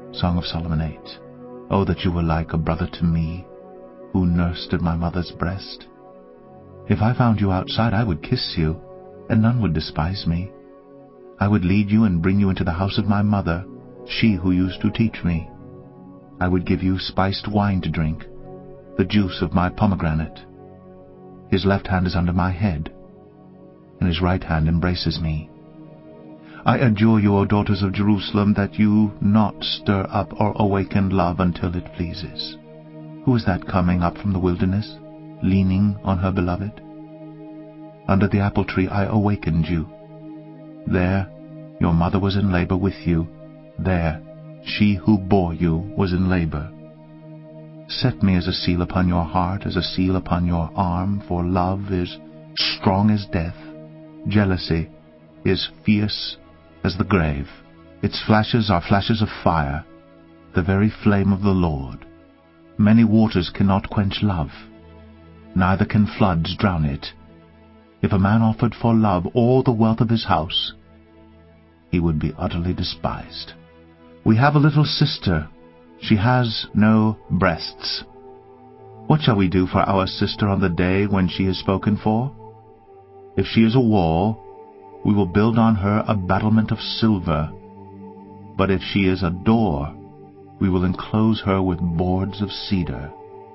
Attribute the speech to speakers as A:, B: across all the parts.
A: Song of Solomon 8. Oh, that you were like a brother to me, who nursed at my mother's breast. If I found you outside, I would kiss you, and none would despise me. I would lead you and bring you into the house of my mother, she who used to teach me. I would give you spiced wine to drink, the juice of my pomegranate. His left hand is under my head, and his right hand embraces me. I adjure you, O daughters of Jerusalem, that you not stir up or awaken love until it pleases. Who is that coming up from the wilderness, leaning on her beloved? Under the apple tree I awakened you. There your mother was in labor with you. There she who bore you was in labor. Set me as a seal upon your heart, as a seal upon your arm, for love is strong as death. Jealousy is fierce as the grave. Its flashes are flashes of fire, the very flame of the Lord. Many waters cannot quench love, neither can floods drown it. If a man offered for love all the wealth of his house, he would be utterly despised. We have a little sister. She has no breasts. What shall we do for our sister on the day when she is spoken for? If she is a wall, we will build on her a battlement of silver. But if she is a door, we will enclose her with boards of cedar.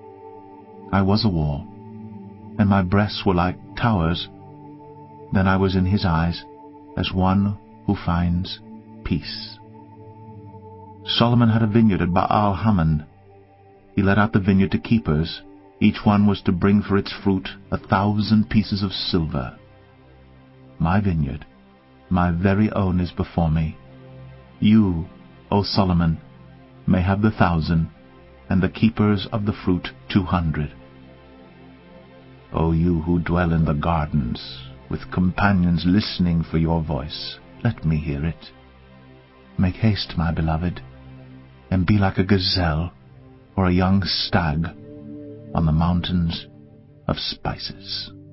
A: I was a wall, and my breasts were like towers. Then I was in his eyes as one who finds peace. Solomon had a vineyard at Baal-Hamon. He let out the vineyard to keepers. Each one was to bring for its fruit 1,000 pieces of silver. My vineyard, my very own, is before me. You, O Solomon, may have the 1,000, and the keepers of the fruit 200. O you who dwell in the gardens, with companions listening for your voice, let me hear it. Make haste, my beloved, and be like a gazelle or a young stag on the mountains of spices.